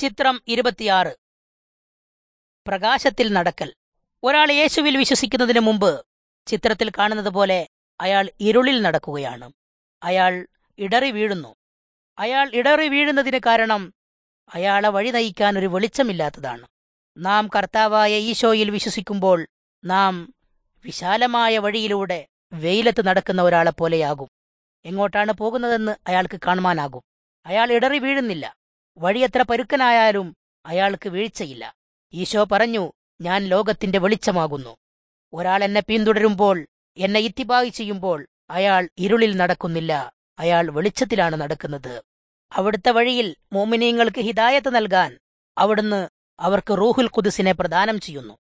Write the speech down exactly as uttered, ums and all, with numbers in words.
ചിത്രം ഇരുപത്തിയാറ്. പ്രകാശത്തിൽ നടക്കൽ. ഒരാൾ യേശുവിൽ വിശ്വസിക്കുന്നതിന് മുമ്പ് ചിത്രത്തിൽ കാണുന്നത് പോലെ അയാൾ ഇരുളിൽ നടക്കുകയാണ്. അയാൾ ഇടറി വീഴുന്നു. അയാൾ ഇടറി വീഴുന്നതിന് കാരണം അയാളെ വഴി നയിക്കാൻ ഒരു വെളിച്ചമില്ലാത്തതാണ്. നാം കർത്താവായ ഈശോയിൽ വിശ്വസിക്കുമ്പോൾ നാം വിശാലമായ വഴിയിലൂടെ വെയിലത്ത് നടക്കുന്ന ഒരാളെ പോലെയാകും. എങ്ങോട്ടാണ് പോകുന്നതെന്ന് അയാൾക്ക് കാണുവാനാകും. അയാൾ ഇടറി വീഴുന്നില്ല. വഴി എത്ര പരുക്കനായാലും അയാൾക്ക് വീഴ്ചയില്ല. ഈശോ പറഞ്ഞു, ഞാൻ ലോകത്തിന്റെ വെളിച്ചമാകുന്നു. ഒരാൾ എന്നെ പിന്തുടരുമ്പോൾ, എന്നെ ഇത്തിബായി ചെയ്യുമ്പോൾ അയാൾ ഇരുളിൽ നടക്കുന്നില്ല, അയാൾ വെളിച്ചത്തിലാണ് നടക്കുന്നത്. അവിടുത്തെ വഴിയിൽ മോമിനീങ്ങൾക്ക് ഹിദായത്ത് നൽകാൻ അവിടുന്ന് അവർക്ക് റൂഹുൽ ഖുദ്സിനെ പ്രദാനം ചെയ്യുന്നു.